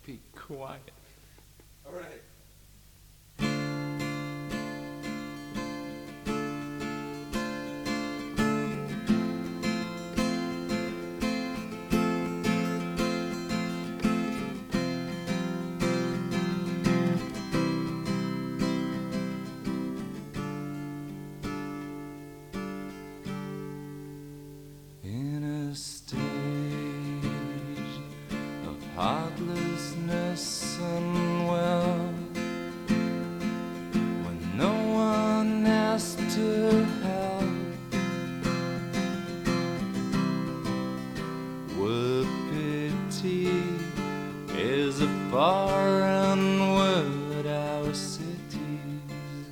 Be quiet. All right. In a stage of heartlessness and well, when no one asked to help, where pity is a foreign word, our cities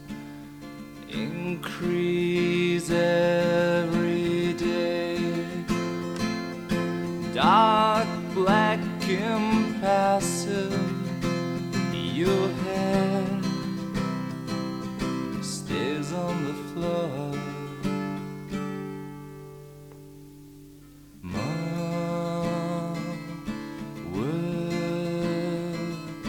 increase every day. Dark, black, impassive, your head stays on the floor. Mom will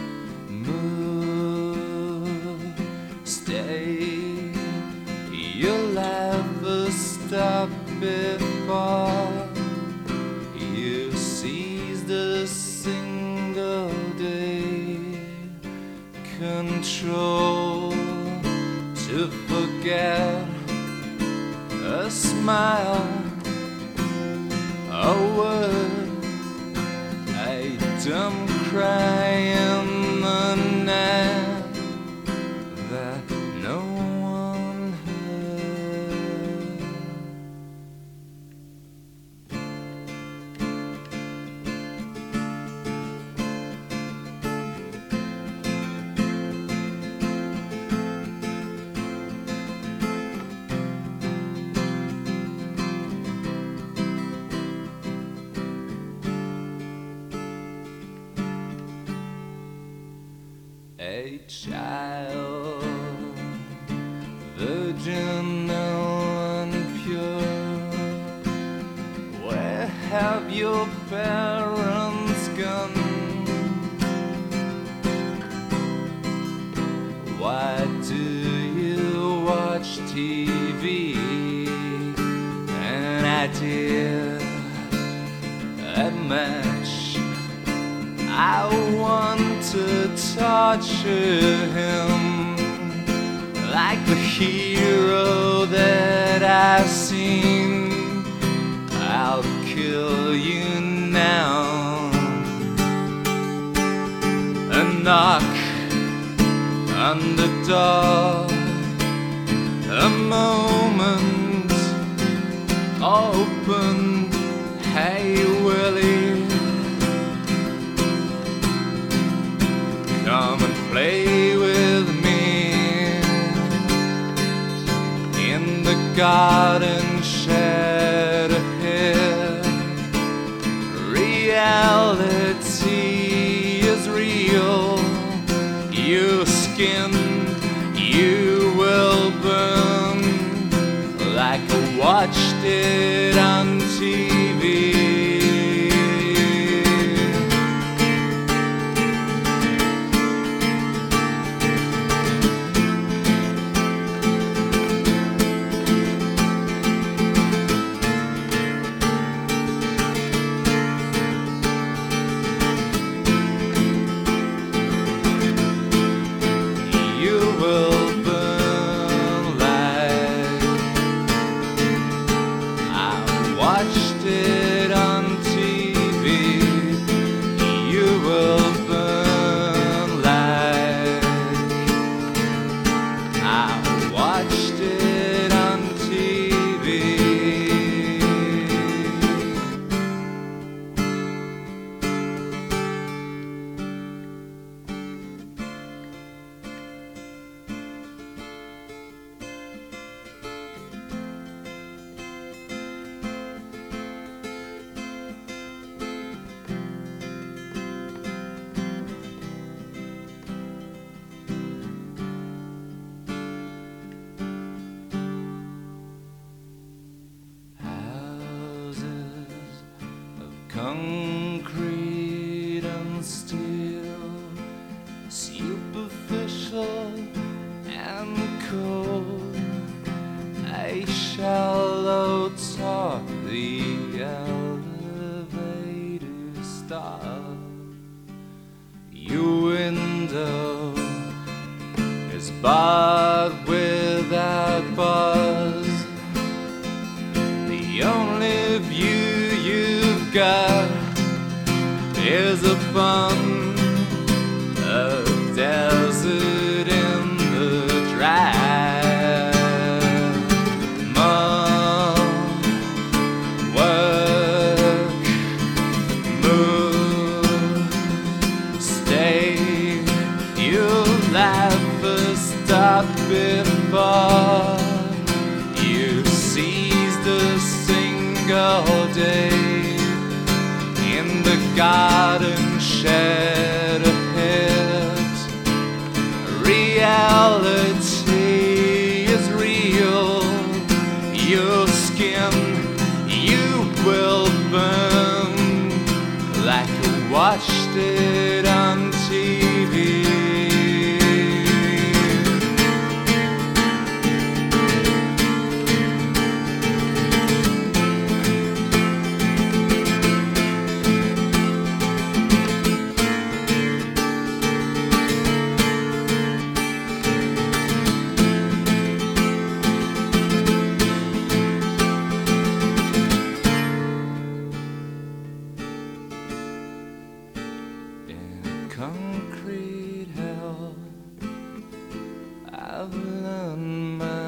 move, stay. You'll ever stop before you seized a single day. Control to forget a smile, a word, a dumb cry in the night that no one heard. A child, virgin and pure, where have your parents gone? Why do you watch TV? An idea, a match. I want to torture him like the hero that I've seen. I'll kill you now. A knock on the door, a moment open. Hey Willie, come and play with me in the garden shed ahead. Reality is real. Your skin, you will burn like I watched it on TV. Watched it on TV. You will burn like I watched it on TV. Concrete and steel, superficial and cold. A shallow talk, the elevator stop. Your window is barred without bars. The only view you've got is upon a desert in the dry. Mom, work, move, stay. You'll never stop before you seized a single day in the garden shed ahead. Reality is real. Your skin, you will burn like you watched it on TV. Concrete hell, I've learned my